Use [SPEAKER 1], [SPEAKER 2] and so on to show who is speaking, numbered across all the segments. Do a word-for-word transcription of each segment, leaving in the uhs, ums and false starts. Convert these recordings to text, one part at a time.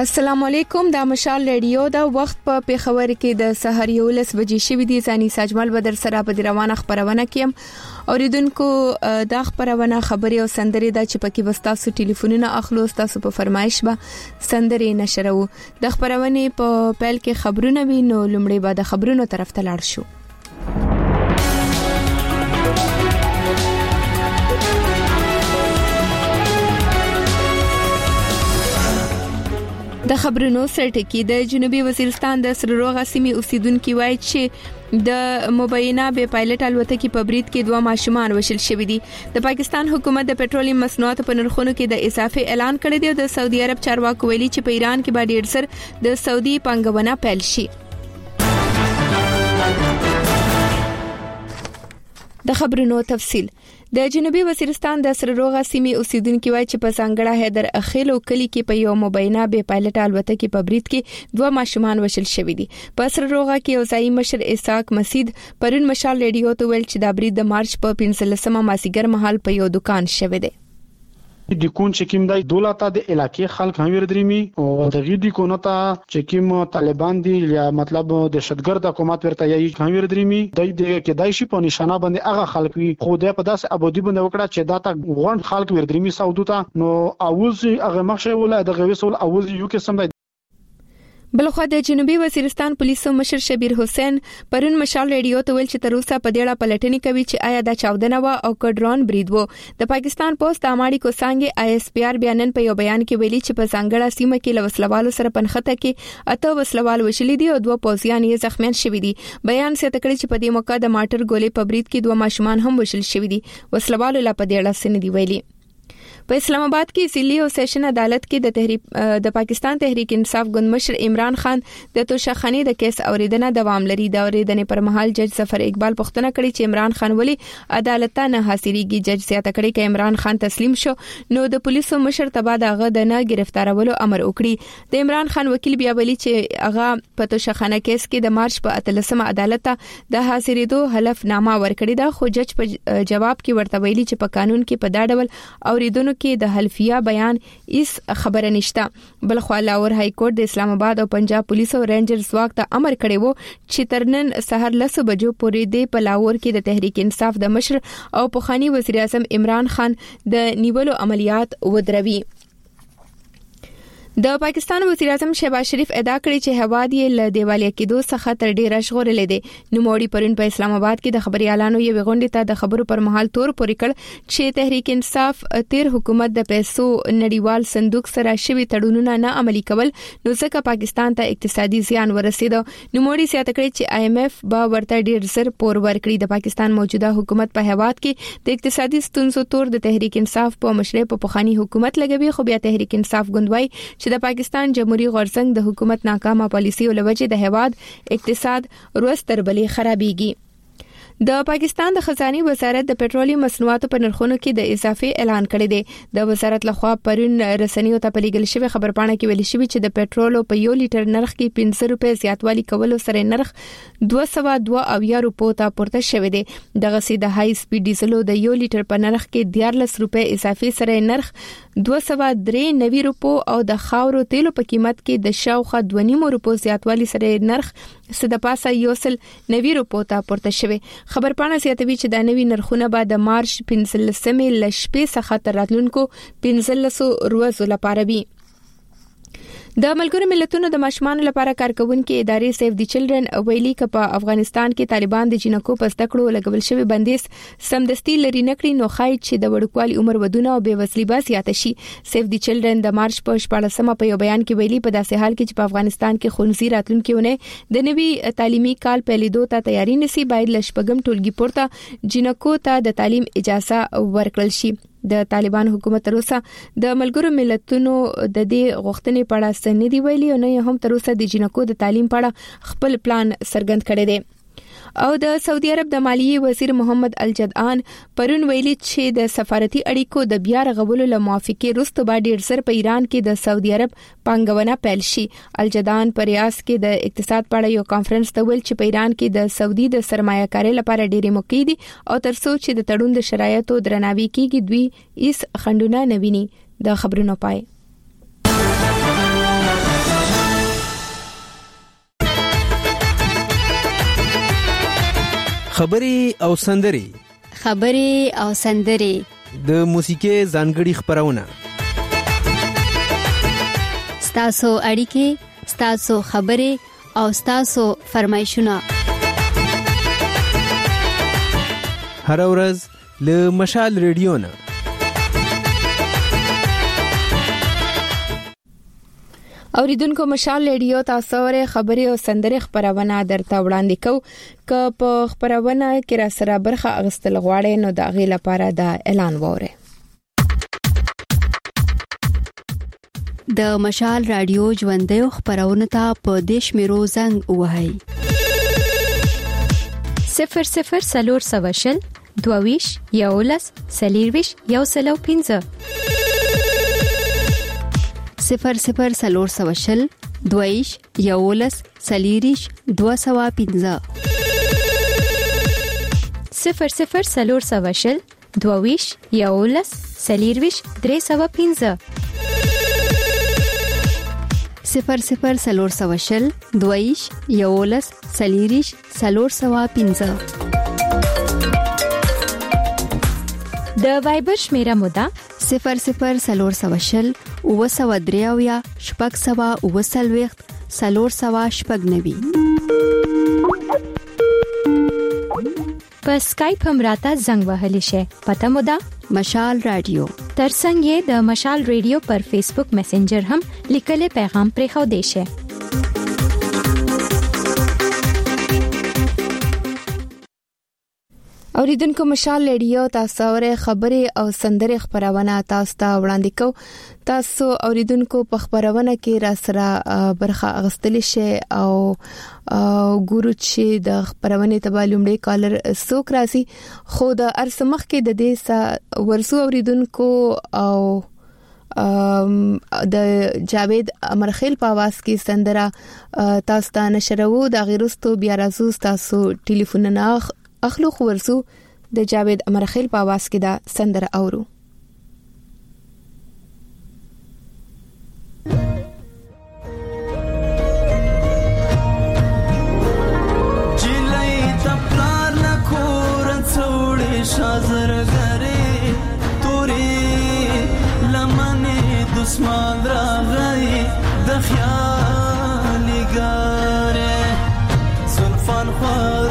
[SPEAKER 1] السلام علیکم، دا مشال ریډیو دا وخت په پیښور کې د سحر یو لس بجې شوې دي. ځاني ساجمل بدر سره په روانه خبرونه کیم اوریدونکو دا خبرونه خبري او سندري دا چې پکې وستاسو ټلیفونونه اخلو، تاسو په فرمایش به سندري نشرو. د خبرونه په پیل کې خبرونه وي، نو لومړی به د خبرونو طرف ته لاړ شو. د خبرونو سرټکی د جنوبي وزیرستان د سرروغه سیمې اوسیدونکو وایي چې د مبینه به پایلټ الوتکې په برید کې دوه ماشومان وشل شوې دي. د پاکستان حکومت د پېټرولیم مصنوعاتو په نرخونو کې د اضافه اعلان کړی دی او د سعودي عرب چارواکو ویلي چې په ایران کې به ډېر سر د سعودي پانګونه پیل شي. د خبرونو تفصیل. د جنوبي وزیرستان د سرروغه سیمې اوسیدونکو وایي چې په څنګړه حیدر اخیل او کلی کې په یو مبینه به پایلټ الوتکې په برید کې دوه ماشومان وشل شوې دي. په سرروغه کې یو ځای مشر اسحاق مسید پرون مشال ریډیو ته ویل چې دا برید د مارچ په پنځلسمه مازیګر مهال په یو دکان شوی دی.
[SPEAKER 2] د کون چې کوم د دولت د علاقې خلک هم وردريمي او د غیدي کونه ته چې کوم طالبان دي یا مطلب د دهشتګرد حکومت ورته یې هم وردريمي د دې کې دای شي په نشانه باندې هغه خلک خو د په داس ابودي باندې وکړه چې دا ته غون خلک وردريمي سعودو ته نو اوز هغه مخشه ولا د غویسول اوز یو کې سم بلخو د جنوبي وزیرستان پولیسو مشر شبیر حسین پرون مشال ریډیو ته ویل چې تر اوسه په ډېره پلټنې کوي چې آیا دا چاودنه و او کډرون برید وو. د پاکستان پوسټ اماړي کو څنګه آی اس پی آر بیانن په یو بیان کې ویلي چې په څنګړه سیمه کې لوسلوالو سره پنخته کې اته وسلوال وشلې دي او دوه پوځیان یې زخمیان شوي دي. بیان څه تکړه چې په دې موقع د ماټر ګولې په برید کې دوه ماشومان هم وشل شوي دي. وسلوالو لا په ډېره سن دی ویلي. په اسلام آباد کې سیلی او سیشن عدالت کې د تحریک د پاکستان تحریک انصاف ګوند مشر عمران خان د توشخانی د کیس اوریدنه دوام لري. د اوریدنې پر مهال جج ظفر اقبال پوښتنه کړې چې عمران خان ولی عدالت ته نه حاصلېږي. جج زیاته کړې چې عمران خان تسلیم شو نو د پولیسو مشر تبا دغه د نه گرفتارولو امر وکړي. د عمران خان وکیل بیا ویلي چې هغه په توشخانه کیس کې د مارچ په اتلسمه عدالت ته د حاضرېدو حلف نامه ورکړې ده، خو جج په جواب کې ورته ویلي چې په قانون کې په دا ډول اوریدونکو کې د حلفیه بیان هیڅ خبره نشته. بل خو لاهور های کورټ د اسلام آباد او پنجاب پولیسو رینجر ځواک ته امر کړی وو چې ترنن سحر لس بجو پورې د پلاور کې د تحریک انصاف د مشر او پخوانی وزیر اعظم عمران خان د نیولو عملیات ودروي. د پاکستان وزیر اعظم شهباز شریف ادعا کړې چې هواد یې له دیوالیا کېدو څخه تر ډیره ژغورلې دي. نو موړي پرون په اسلام آباد کې د خبري اعلانو یو غونډه ته د خبرو پر مهال تور پورې کړ چې تحریک انصاف تیر حکومت د پیسو نړیوال صندوق سره شوی تړونونه نه عملي کول نو ځکه پاکستان ته اقتصادي زیان ورسید. نو موړي سیاته کړې چې آی ایم ایف به ورته ډیر زر پور ورکړي. د پاکستان موجوده حکومت په هواد کې د اقتصادي ستونزو تور د تحریک انصاف په مشرۍ په پخوانی حکومت لګوي، خو بیا تحریک انصاف ګوندوي چې د پاکستان جمهوریت غورځنګ د حکومت ناکامه پالیسي او لوجه د هواد اقتصاد روز تر بلې خرابېږي. د پاکستان د خزاني وزارت د پېټرولیم مصنوعاتو په نرخونو کې د اضافه اعلان کړی دی. د وزارت لخوا پرون رسنیو ته پلیږل شوی خبرپاڼه کې ویل شوی چې د پېټرولو په یو لیټر نرخ کې پنځه روپۍ زیاتوالی کولو سره نرخ دوه سوه دوه اویا روپو ته پورته شوی دی. دغه سي د هاي سپیډ ډیزلو د یو لیټر په نرخ کې دیارلس روپۍ اضافي سره نرخ دوه سوه درې نوي روپو او د خاورو تیلو په قیمت کې د شاوخوا دوه نیم روپو زیاتوالی سره نرخ سده پاسه یوسل نوي روپو ته پورته شوی. خبرپاڼه زیاتوي چې د نوي نرخونه به د مارچ پنځلسمې لشپې څخه تر راتلونکو پنځلسو ورځو لپاره وي. د ملګرو ملتونو د ماشومانو لپاره کارکونکو ادارې سیف دی چلډرن ویلي چې په افغانستان کې طالبان د جنکو په زدکړو لګول شوی بندیز سمدستي لري نکړي نو خای چې د وړوکوالي عمر ودونه او بېوزلي به زیاته شي. سیف دی چلډرن د مارچ په شپاړسمه په یو بیان کې ویلي په داسې حال کې چې په افغانستان کې خونځي راتلونکو د نوي تعلیمي کال پیلېدو ته تیاری نسی باید لشپګم ټولګي پورته جنکو ته د تعلیم اجازه ورکړل شي. د طالبان حکومت تر اوسه د ملګرو ملتونو د دې غوښتنې په اړه څه نه دی ویلي او نه هم تر اوسه د جنکو د تعلیم په اړه خپل پلان څرګند کړی دی. او د سعودي عرب د مالیې وزیر محمد الجدعان پرون ویلي چې د سفارتي اړیکو د بیا رغولو له موافقې وروسته به ډېر سر په ایران کې د سعودي عرب پانګونه پیل شي. الجدعان په ریاض کې د اقتصاد په اړه یو کانفرنس ته ویل چې په ایران کې د سعودي د سرمایه کارۍ لپاره ډېرې موقع دي او ترڅو چې د تړون د شرایطو درناوی کیږي دوی هیڅ خنډونه نه ویني. د خبرونو پای
[SPEAKER 3] خبري او سندري
[SPEAKER 4] خبري او سندري
[SPEAKER 3] د موسیقي ځانګړي خبرونه
[SPEAKER 4] ستاسو اړیکې ستاسو خبري او ستاسو فرمایشونه
[SPEAKER 3] هر ورځ له مشال ریډیو نه
[SPEAKER 2] اوریدونکو مشال ریډیو تاسو ورې خبري او سندري خبرونه درته وړاندې کو ک په خبرونه کې را سره برخه اغستل غواړي نو دا غي لپاره دا اعلان وره
[SPEAKER 4] د مشال رادیو ژوندې خبرونه ته په دیش میرو زنګ وهاي
[SPEAKER 5] صفر صفر سلور سواشل دوویش یولس سلیرویش یو سلو پینځه
[SPEAKER 4] صفر صفر سلور سواشل دویش یولس سلیریش دو سوا پینځه
[SPEAKER 5] صفر صفر سلور سواشل دوویش یولس سلیرویش درې سوا پینځه
[SPEAKER 4] صفر صفر سلور سواشل دویش یولس سلیریش سلور سوا پینځه
[SPEAKER 5] د وایبر شمیره مودا
[SPEAKER 4] صفر صفر سلور سواشل او سوا دریاویا شپږ سوا او سلويخت سلور سوا شپږ نوي
[SPEAKER 5] په سکایپ هم راته زنګ وهلی شي پته مودا
[SPEAKER 4] مشال رادیو
[SPEAKER 5] ترڅنګ یې د مشال ریډیو پر فیسبوک میسنجر هم لیکل پیغام پرې خو دی شي
[SPEAKER 2] اوریدونکو مشال ریډیو تاسو ورې خبري او سندري خبرونه تاسو ته وړاندې کو تاسو اوریدونکو په خبرونه کې را سره برخه اغستل شي او ګورو چې د خبرونه تبالومړي کالر سوک راسي خو د ارسمخ کې د دې ورسو اوریدونکو او د جاوید امرخیل په आवाज کې سندره تاسو ته نشرو د غیرستو بیا راځو تاسو ټلیفون نه اخلو خو ورسو د جاوید امرخیل په आवाज کې دا سندره اورو
[SPEAKER 6] جلای تپلار لکور څوړې شازر غره توري لمنه دسمان راغی د خیال ګره زلفان خور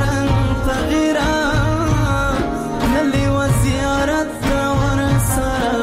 [SPEAKER 6] سره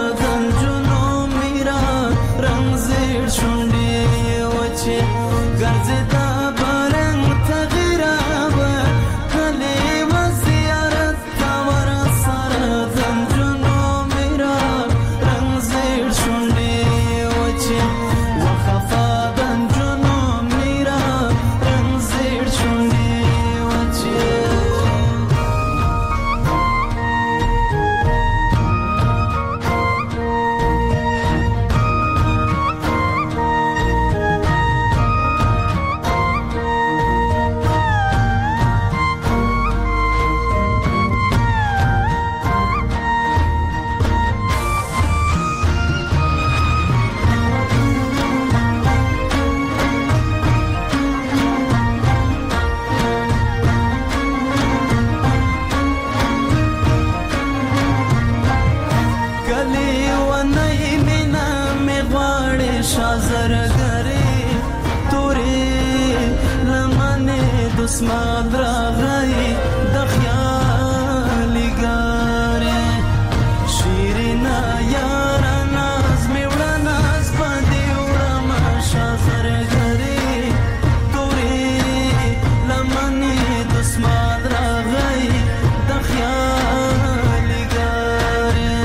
[SPEAKER 6] دسمال راغی د خیال ګارې شیرنا یار ناز می وړ ناز باندې وړم شازر غری تورې لمنې دسمال راغی د خیال ګارې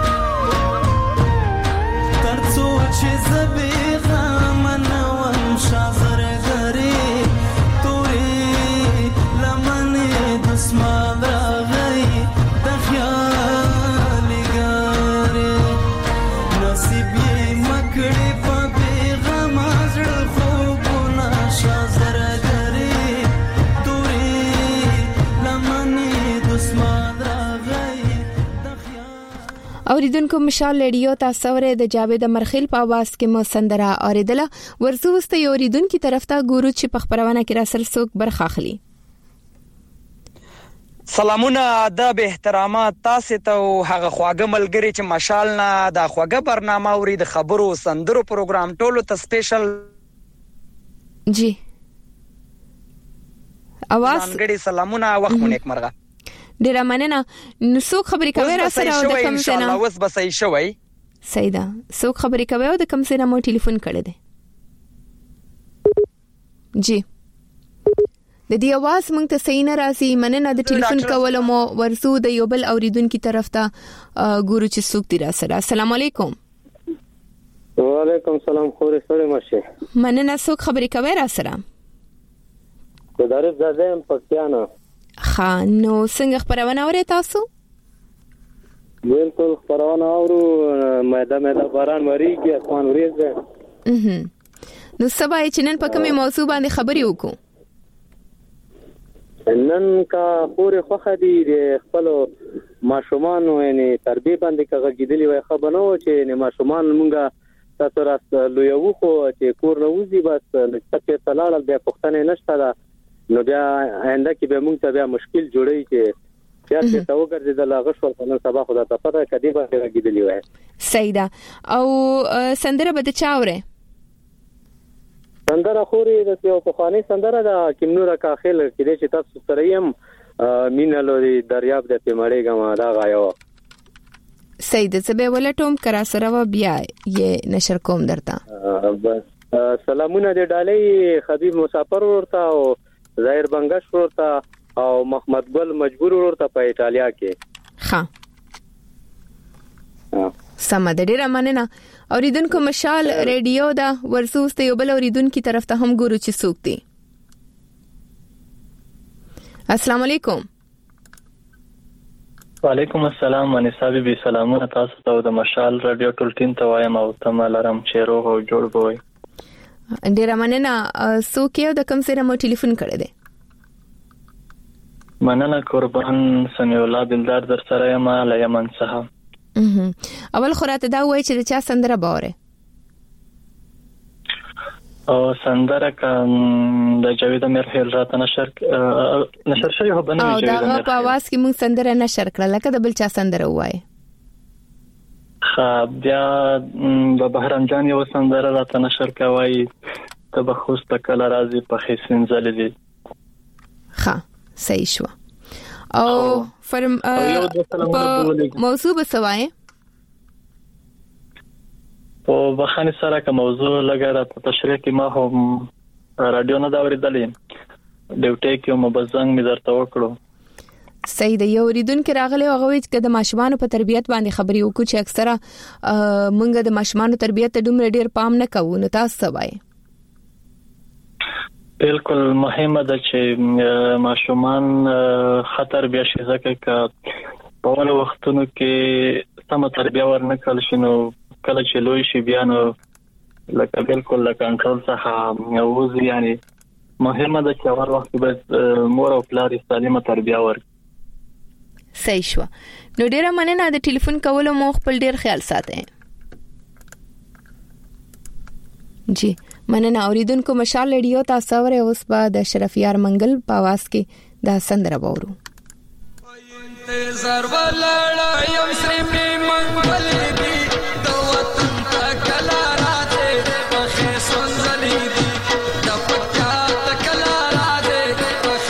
[SPEAKER 6] ترڅو چې زبې غم نوم شازر غری
[SPEAKER 2] اوریدونکو مشال ریډیو تاسو ورې د جاوید مرخیل په आवाज کې مو سندره اوریدله ورزو واست یو اوریدونکو طرف ته ګورو چې په خبرونه کې را سر څوک برخه اخلي.
[SPEAKER 7] سلامونه ادب احترامات تاسو ته هغه خواږه ملګری چې مشال نه د خواږه برنامه اوري د خبرو سندرو پروګرام ټولو ته سپیشل
[SPEAKER 2] جی आवाज
[SPEAKER 7] څنګه سلامونه وخت مونږ مرغه
[SPEAKER 2] ډیر مننه. نو څوک خبرې کوي را سره او د کوم څه نه
[SPEAKER 7] اوس به صحیح شوی
[SPEAKER 2] سیدا څوک خبرې کوي او د کوم څه نه مو ټلیفون کړی دی جی د دې आवाज مونږ ته صحیح نه راځي مننه د ټلیفون کولو مو ورسو د یو بل اوریدونکو طرف ته ګورو چې څوک دی را سره. السلام علیکم.
[SPEAKER 8] وعلیکم السلام خوري سره مشه
[SPEAKER 2] مننه څوک خبرې کوي را سره
[SPEAKER 8] د دارب زادم پکتیانا
[SPEAKER 2] خان نو څنګه خبرونه اوري تاسو؟
[SPEAKER 8] بالکل خبرونه اورو مېدا مېدا باران وریږي اسمان وریږي.
[SPEAKER 2] اها نو سبا چې نن په کومه موضوع باندې خبرې وکړو؟
[SPEAKER 8] نن کا پورې خوخه دي خپل ماشومان یعنی تربیه باندې کغږیدلی وای خبرونه چې نه ماشومان مونږه تاسو راست لویو خو چې کور نه وځي بس لکه تلاله بیا پښتنه نشته دا نو بیا آینده کې به موږ ته بیا مشکل جوړي چې بیا چې تا وګرځي د لاغه شو په نن سبا خدا ته پته کدی به راګیدلی وای.
[SPEAKER 2] سیدا او سندره به چاوره
[SPEAKER 8] سندره خوري د یو په خاني سندره د کیمنور کاخل کې چې تاسو سره یم مینالوري دریاب د پیمړېګم دا غایو
[SPEAKER 2] سیدا زبې ولټوم کرا سره و بیا یې نشر کوم درته.
[SPEAKER 8] بس سلامونه د ډالۍ خبيب مسافر ورته او ظاهر بنگش ورته او محمد ګل مجبور ورته په ایتالیا کې.
[SPEAKER 2] ها سم د ډیره مننه. اوریدونکو مشال ریډیو دا ورسوست یو بل اوریدونکو طرف ته هم ګورو چې څوک دی. السلام علیکم.
[SPEAKER 9] وعلیکم السلام انصابي بي سلامونه تاسو ته د مشال رادیو ټول ټیم ته وایم او تم لرم چې روغ او جوړ بوي.
[SPEAKER 2] ډیره مننه. څوک یو د کوم سره مو ټلیفون کړی دی؟
[SPEAKER 9] مننه قربان سمیع الله دلدار در سره یم له یمن څخه.
[SPEAKER 2] اول خراته دا وای چې د چا سندره باوره
[SPEAKER 9] او سندره کوم د جاوید مرخیل راته نشر نشر شوی هو بنوي
[SPEAKER 2] جاوید مرخیل او دا په आवाज کې موږ سندره نشر کړل لکه د بل چا سندره وای.
[SPEAKER 9] خا بیا د بهرام جان یو سندره راته نشر کوي ته بخوست کله راځي په حسین زلدي.
[SPEAKER 2] ها صحیح شو. او فرم موضوع به سوای
[SPEAKER 9] او بخانه سره کوم موضوع لګره په تشریح کې ما هم رادیو نه دا ورېدلې ډیوټي کې مبزنګ می درته وکړو.
[SPEAKER 2] صحیح دی. یو ریدونکو راغلی او غوښتي چې د ماشومان په تربيت باندې خبري وکړو چې اکثره مونږ د ماشومان تربيت ته ډومره ډیر پام نه کوو نو تاسو وایي.
[SPEAKER 9] بالکل مهمه ده چې ماشومان خطر بیا شي ځکه ک په ول وختونو کې سم تربیه ورنکړل شي نو کله چې لوی شي بیا نو لکه بالکل له کنټرول څخه وځي. یعنی مهمه ده چې اول وخت به مور او پلار سالمه تربیه ورکړي.
[SPEAKER 2] صحیح شو. نو ډیره مننه د ټلیفون کولو مو خپل ډیر خیال ساتئ. جی مننه. اوریدونکو مشال ریډیو تاسو ورې اوس په د شرفیار منګل په आवाज کې دا سندره وورو.
[SPEAKER 6] انتظار ولړا یم سری په منګل دی د وطن تکلا راځي په خې سنځلې دی د پټا تکلا راځي په خې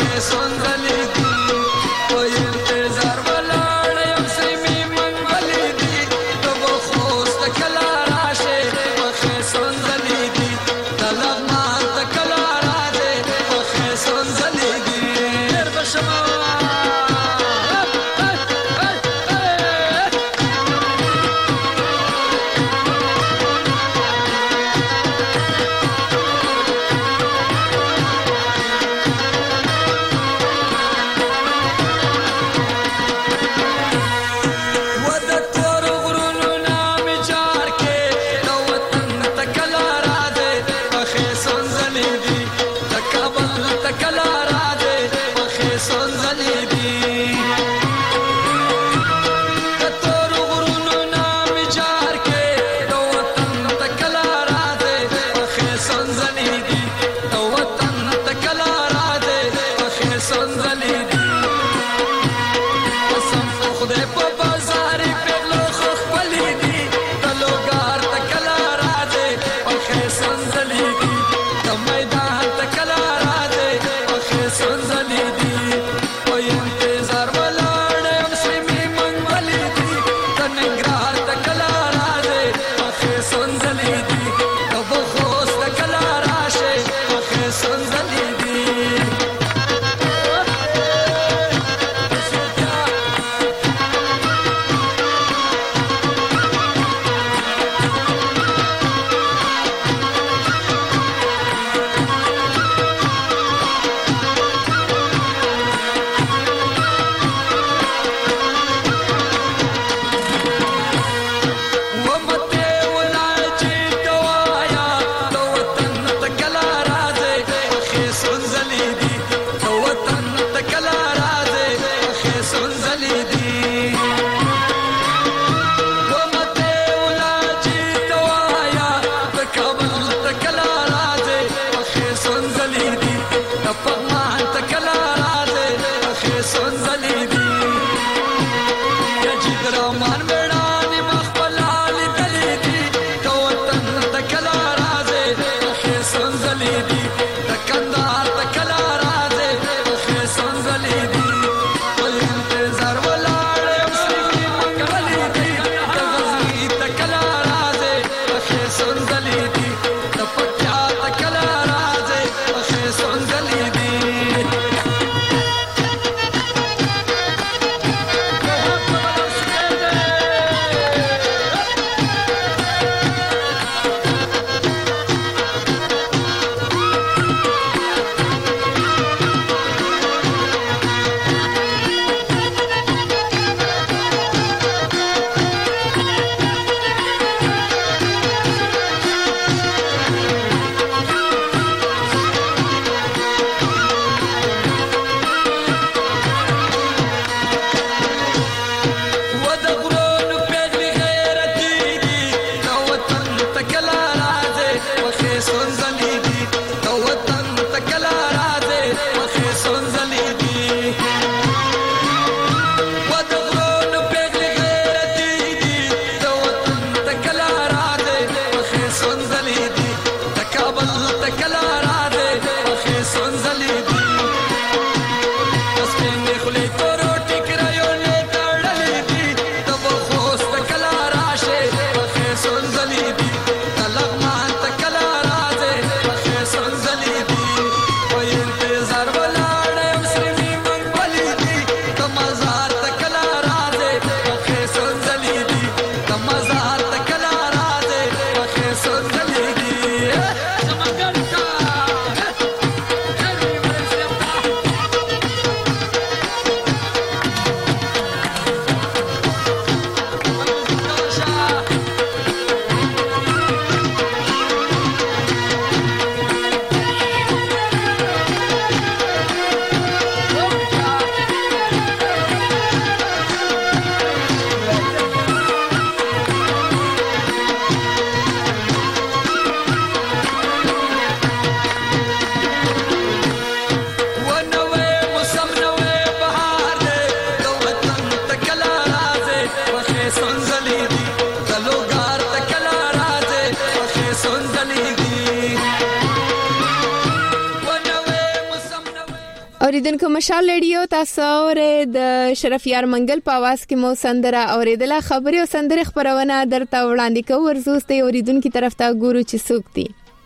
[SPEAKER 1] اوریدونکو مشال ریډیو تاسو اورئ د شرفیار منګل په आवाज کې مو سندره اوریدله. خبري او سندره خبرونه درته وړاندې کوو. ورزوستي اوریدونکو طرف ته ګورو چې څوک دي.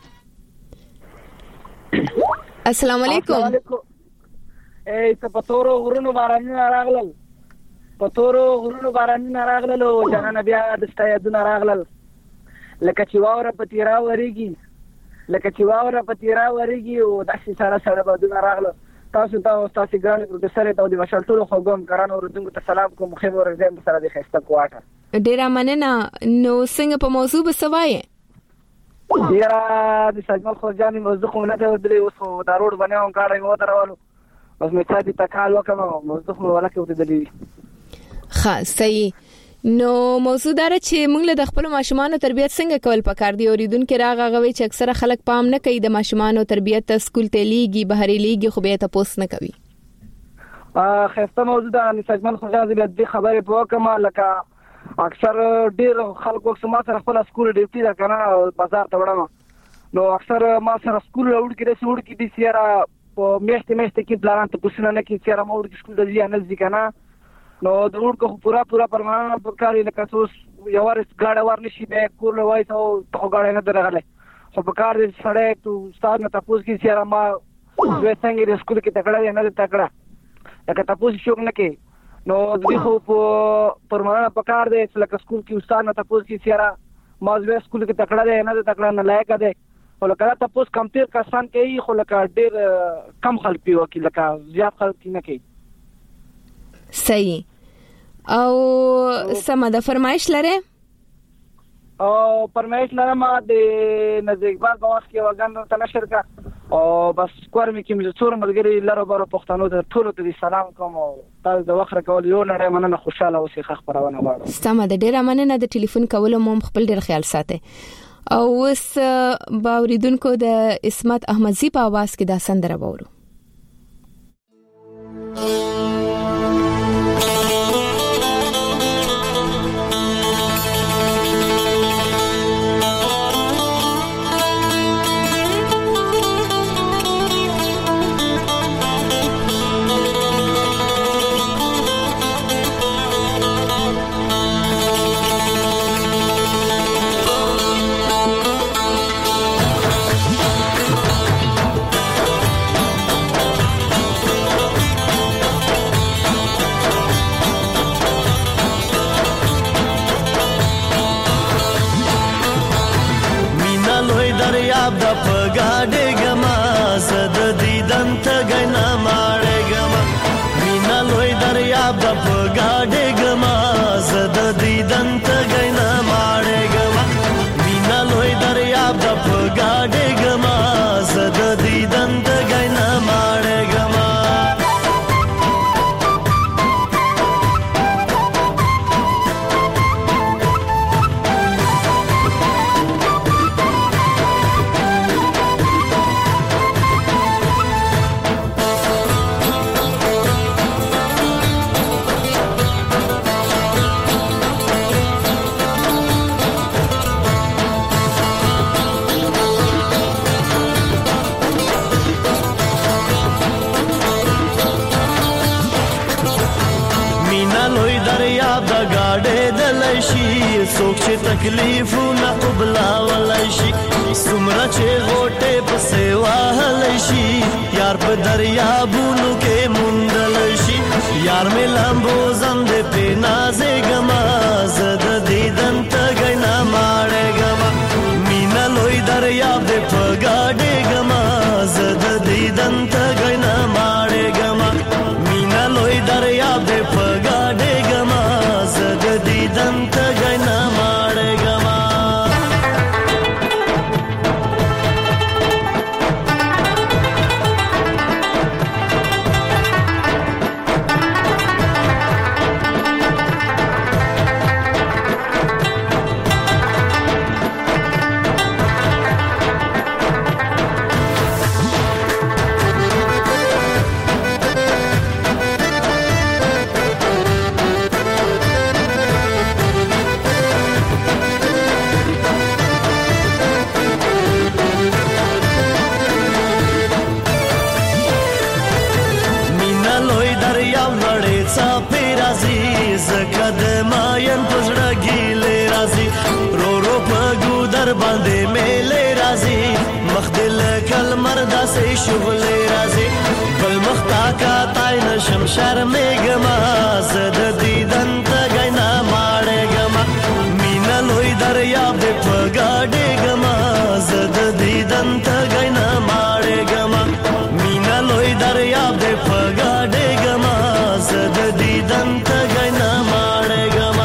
[SPEAKER 1] السلام علیکم.
[SPEAKER 10] ای ته پتورو غرونو بارانونه راغلل پتورو غرونو بارانونه راغلل او جنان بیا د ستایدونه راغلل لکه چې واوره په تیرا وريږي لکه چې واوره په تیرا وريږي او داسې سره سره بدونه راغلل. تاسو ته تاسو ګران پروډوسر ته د مشال ټولو خوګم ګران اوردونکو ته سلام کوم. خیر ورځم سره د خسته کوټه
[SPEAKER 1] ډیره مننه. نو څنګه په موضوع بسوایې
[SPEAKER 10] ډیره د سجمل خورجاني موضوع خو نه درې اوس دا روډ باندې هم کار یې وترولو بس مې ته تکال وکم موضوع خو ولا کې وته دلی
[SPEAKER 1] خاص صحیح. نو موضوع دار چې موږ له خپل ماشومان تربیت څنګه کول پکار دی. اوریدونکو راغغوي چې اکثره خلک پام نه کوي د ماشومان تربیت ته سکول ته لیږي بهري لیږي خو به ته پوس نه کوي.
[SPEAKER 10] ا خسته موضوع ده ان سجمن خورجاني به د خبرې په وکم لکه اکثر ډیر خلکو سم سره خپل سکول ډیوټي دا کنه بازار ته وړم نو اکثر ما سره سکول وړ کې د سوړ کې د سیاره په میاشتې میاشتې کې پلان ته پوښتنه نه کې سیاره مور کې سکول د ځای نه ځي کنه نو د وړ کو پورا پورا پرمانه په کار لکه اوس یو ور غاډه ور نشي به کول وای ته په غاډه نه درغله خو په کار دې سره تو استاد نه تاسو کې سیاره ما زه څنګه د سکول کې تکړه نه تکړه لکه تاسو شوق نه کې نو دوی خو په پرمانه په کار دې لکه سکول کې استاد نه تاسو کې سیاره ما زه سکول کې تکړه نه تکړه نه لایق ده ولکه تاسو کمپیر کسان کوي خو لکه ډیر کم خلک پیو کې لکه زیات خلک نه کوي.
[SPEAKER 1] صحیح. او سم د فرمایش لره
[SPEAKER 10] او فرمایش لره ما د نزدیکبار په وخت کې وګڼ ته نشر کا او بس کور مې کې مې څور ملګری لره بارو پښتنو ته ټول ته سلام کوم او تاسو د وخت کول یو نه مننه خوشاله اوسې خبرونه غواړم.
[SPEAKER 1] سم د ډیره مننه د ټلیفون کول مو خپل ډیر خیال ساتي. او وس باوریدونکو د اسمت احمدزی په आवाज کې دا سندره وورو.
[SPEAKER 11] تکلیفونه قبلا ولشي سمره چې غوټه په سیوا هلشي یار په دریابونو کې مندل شي یار مې لامبو زند په نازې غما زد دیدن ته غنا ماړې غما مینا لوی دریاب دې په گاډې غما زد دیدن ته غنا ماړې غما مینا لوی دریاب دې په گاډې غما زد دیدن ته غنا ور باندې میلې راځي مخدل کل مردا سه شغل راځي بل مختا کا تای نشم شرمېګما زد دیدن ته غنا ماړېګما مینا لوی دریاب دې پګاډېګما زد دیدن ته غنا ماړېګما مینا لوی دریاب دې پګاډېګما زد دیدن ته غنا ماړېګما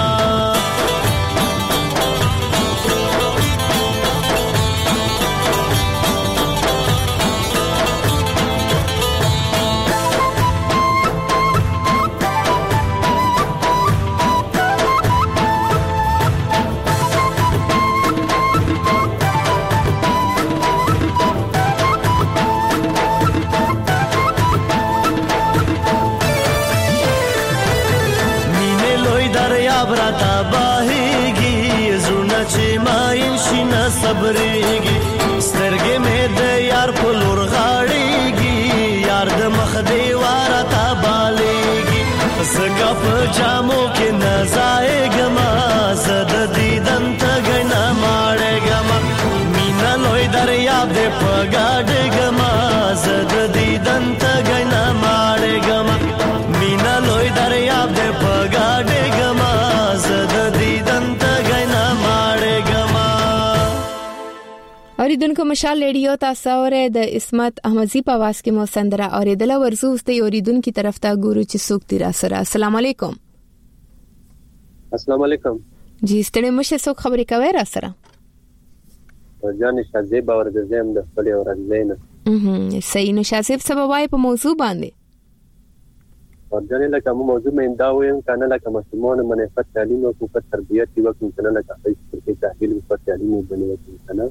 [SPEAKER 11] برتا باهيږي زونه چې ماين شينه صبرېږي سترګې مې د یار په لور غاړېږي یار د مخ دیواره تا بالېږي زګه په جامو کې نزاېږما زد دیدن ته غنا ماړېږما مینا لوی دریاب دې په ګاډېږما زد دیدن ته غنا ماړېږما مینا لوی دریاب دې په ګاډېږما زد دیدن ته غنا ماړېږما
[SPEAKER 2] اوریدونکو مشال ریډیو تاسو اوره د اسمت احمدزی په واس کې مو سندره اوریدل ورزو است اوریدونکو طرف ته ګورو چې څوک دی را سره السلام علیکم
[SPEAKER 8] السلام علیکم
[SPEAKER 2] جی ستړي مشه څوک خبرې کوي را سره
[SPEAKER 8] جان شاذب باور ګرځم د خپل اورځینه
[SPEAKER 2] اها صحیح نو شاذب سبب وای په موضوع باندې
[SPEAKER 8] ورجانه لکه مو موضوع مې دا وایم کنه لکه مسلمان منه په تعلیم او په تربیت کې وکړي کنه لکه په کې تحلیل په تعلیم باندې کنه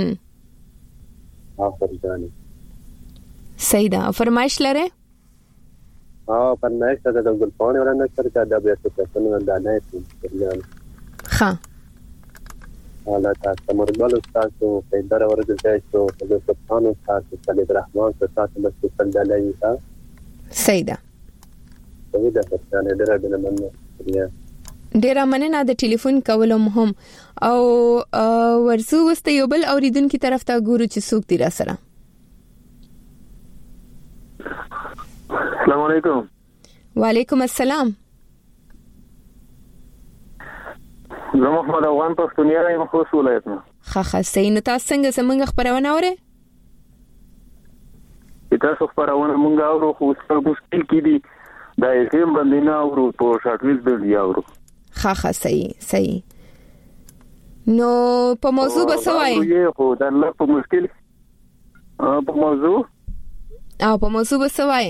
[SPEAKER 8] اها ها ورجانه
[SPEAKER 2] صحیح دا فرمایش لره
[SPEAKER 8] ها فرمایش ته د ګل پاڼې ورنه کړه دا به څه څه نه نه ورجانه
[SPEAKER 2] ها
[SPEAKER 8] الله تعالی مرګل استاد او پیدار ورته شو د سبحان استاد صلی الرحمن ستاسو مستقل دلایي تا
[SPEAKER 2] صحیح دا ډیر مننه د ټلیفون کولو مهم او ورسو وست یو بل اوریدونکو طرف ته ګورو چې څوک دی را سره
[SPEAKER 12] السلام علیکم
[SPEAKER 2] وعلیکم السلام
[SPEAKER 12] زه محمد افغان پښتون یم خو ولایت نه
[SPEAKER 2] خخه سین تاسو څنګه زمونږ خبرونه اورئ
[SPEAKER 12] تاسو خبرونه مونږ اورو خو څه مشکل کې دي دا یې هم باندې نه اورو په شاکویز باندې اورو
[SPEAKER 2] خخه صحیح صحیح نو په موضوع بسوای
[SPEAKER 12] یو خو دا نه په مشکل په موضوع
[SPEAKER 2] او په موضوع بسوای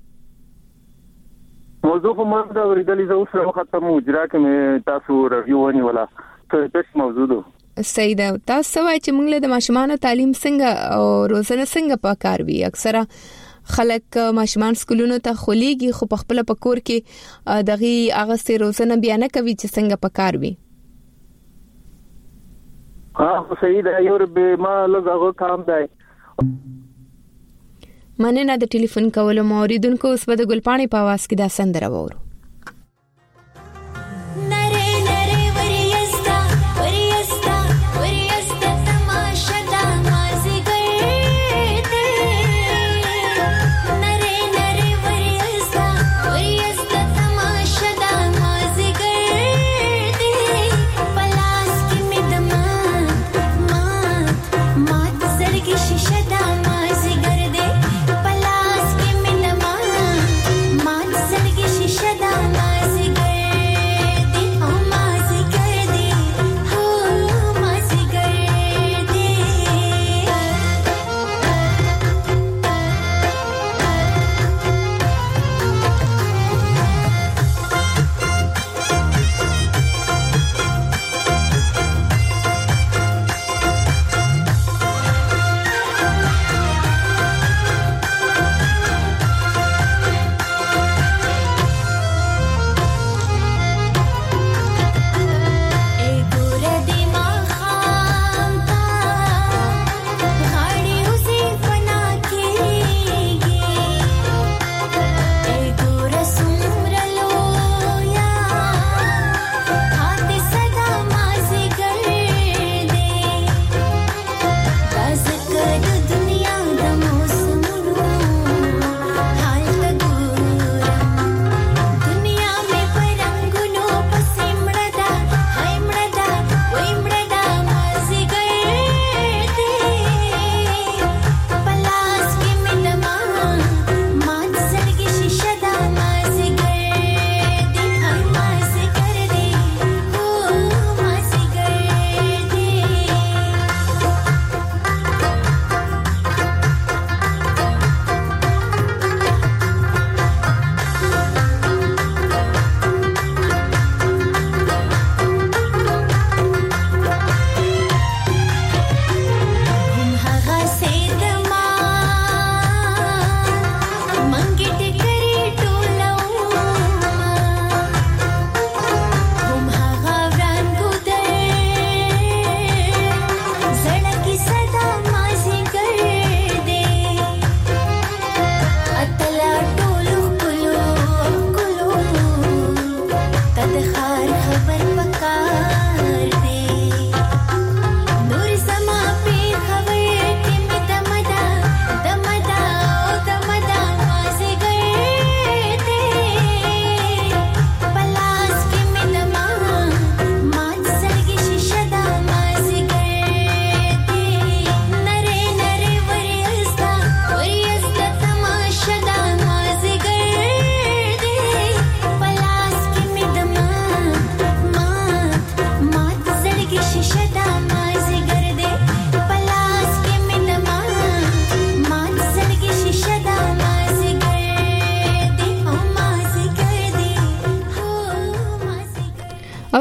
[SPEAKER 12] موضوع په ما دا ورېدلې زه اوس وخت په مجرا کې تاسو ریویو ونیولا څه څه موضوع ده
[SPEAKER 2] صحیح ده تاسو وایي چې موږ له د ماشومانو تعلیم څنګه او روزنه څنګه پکار وي اکثره خلک ماشومان سکولونو ته خوليږي خو په خپل پکور کې دغه هغه سي روزنه بیان کوي چې څنګه پکار وي
[SPEAKER 12] ها صحیح ده یو به ما لږه کام دی
[SPEAKER 2] مننه د ټلیفون کولو موریدونکو اوس په د ګلپاڼې په आवाज کې دا سندره وورو
[SPEAKER 13] شدا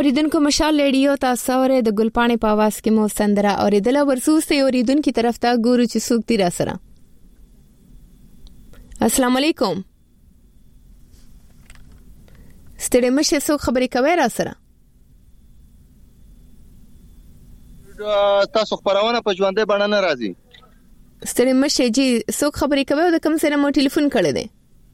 [SPEAKER 1] اوریدونکو مشال ریډیو تاسو اورئ د ګلپانې په आवाज کې مو سندره اوریدله ورسوسته اوریدونکو طرف ته ګورو چې څوک دی را سره. السلام علیکم. ستړي مشه څوک خبرې کوي را سره؟
[SPEAKER 13] تاسو خبرونه په ژوندې باندې نه راځي.
[SPEAKER 1] ستړي مشه جی څوک خبرې کوي او د کوم سره مو ټلیفون کړی دی؟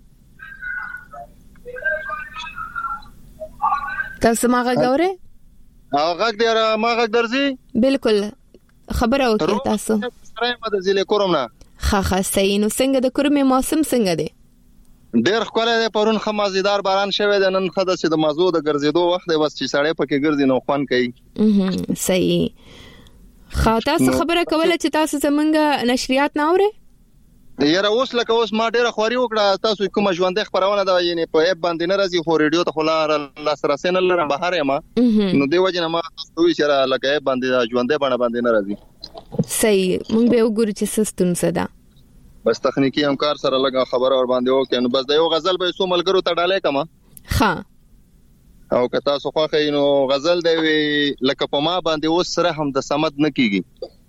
[SPEAKER 1] تاسو ما غوړې؟
[SPEAKER 13] هغه دې ما غږ درځي؟
[SPEAKER 1] بالکل خبره وکړه تاسو.
[SPEAKER 13] سره مده ضلع کوروم نه.
[SPEAKER 1] خا خا صحیح. نو څنګه د کورومې موسم څنګه دی؟
[SPEAKER 13] ډېر ښکلی دی. پرون خمازیدار باران شوی دی. نن خده چې د مازو د ګرځېدو وخت دی، بس چې سړی پکې ګرځي نو خوان کوي.
[SPEAKER 1] صحیح. خا تاسو خبره کوله چې تاسو زمونږ نشریات نه اورئ؟
[SPEAKER 13] یاره اوس لکه اوس ما ډېره خواري وکړه. تاسو کومه ژوندۍ خبرونه ده یعنې په اپ باندې نه راځي، خو ریډیو ته خو لاسرسی نه لرم، بهر یم. نو دې وجې نه ما تاسو وویل چې لکه اپ باندې ژوندۍ بڼه باندې نه راځي.
[SPEAKER 1] صحیح. موږ به وګورو چې څه ستونزه ده.
[SPEAKER 13] بس تخنیکی همکار سره لګا خبره ور باندې وکړ. نو بس د یو غزل به سو ملګرو ته ډالې کما.
[SPEAKER 1] ها.
[SPEAKER 13] او که تاسو خوښه نو غزل دی لکه په ما باندې اوس سره هم د سمد نه کیږي.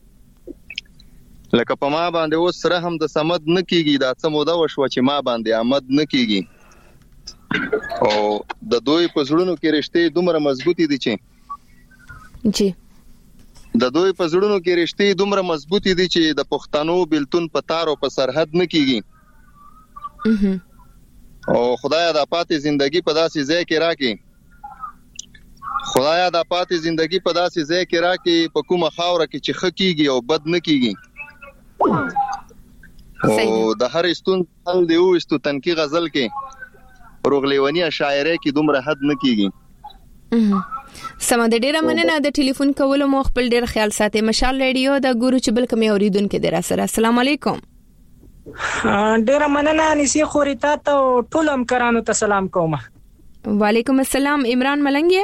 [SPEAKER 13] لکه په ما باندې اوس سره هم د سمد نه کیږي، دا څه موده وشو چې ما باندې آمد نه کیږي. او د دوی په زړونو کې رښتې دومره مضبوطی دي چې
[SPEAKER 1] جی
[SPEAKER 13] د دوی په زړونو کې رښتې دومره مضبوطی دي چې د پښتنو بلتون په تار او په سرحد نه کیږي. او خدایا د پاتې ژوندۍ په داسې ځای کې راکې خدایا د پاتې ژوندۍ په داسې ځای کې راکې په کومه خاوره کې چې خ کیږي او بد نه کیږي. او د هر استون حل دی او استو تنکی غزل کې روغلیونی شاعری کې دومره حد نه کیږي.
[SPEAKER 1] سم د ډیره مننه د ټلیفون کولو مو خپل ډیر خیال ساتي. مشال ریډیو د ګورو چې بل کوم اوریدونکو دی را سره. السلام علیکم.
[SPEAKER 14] ډیره مننه نسی خوريتا ته ټول همکارانو ته سلام کوم.
[SPEAKER 1] وعلیکم السلام. عمران ملنګ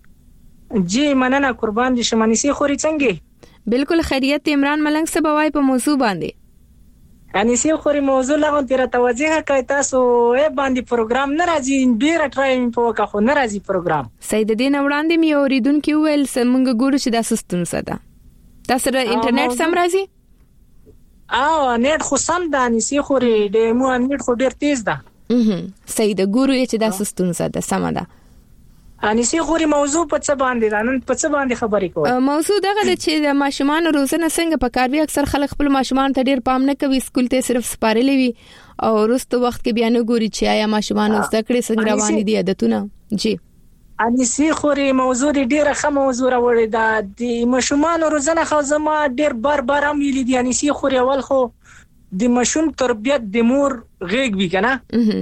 [SPEAKER 14] جی مننه قربان دي شمه. نسی خوري څنګه؟
[SPEAKER 1] بالکل خیریت. عمران ملنګ څه بوای په موضوع باندې؟
[SPEAKER 14] اني سي خوري موضوع لغون تیر توجه کوي تاسو ای باندې پروګرام ناراضي ډیر ټرایم په وکه خو ناراضي پروګرام.
[SPEAKER 1] سید دین وړاندې مې اوریدونکو ویل سمنګ ګورو چې د سیستم ساده تاسو د انټرنیټ سم راځي؟
[SPEAKER 14] او نت خو سم ده. اني سي خوري د مو نت خو ډیر تیز ده.
[SPEAKER 1] اها سید ګورو چې د سیستم ساده سم ده.
[SPEAKER 14] اني سي خوري موضوع په څه باندې نن په څه باندې خبرې کوي؟
[SPEAKER 1] موضوع دغه چې د ماشومان روزنه څنګه په کار وی. اکثر خلک خپل ماشومان ته ډیر پام نه کوي، سکول ته صرف سپارلې وي او وروسته وخت کې بیا نه ګوري چې آیا ماشومان زده کړې څنګه روان دي عادتونه. جی
[SPEAKER 14] اني سي خوري موضوع ډیره ښه موضوع راوړې ده. د ماشومان روزنه خو زما ډیر بار بار هم ویلي دي. اني سي خوري اول خو د ماشوم تربيت د مور غېږ وی کنه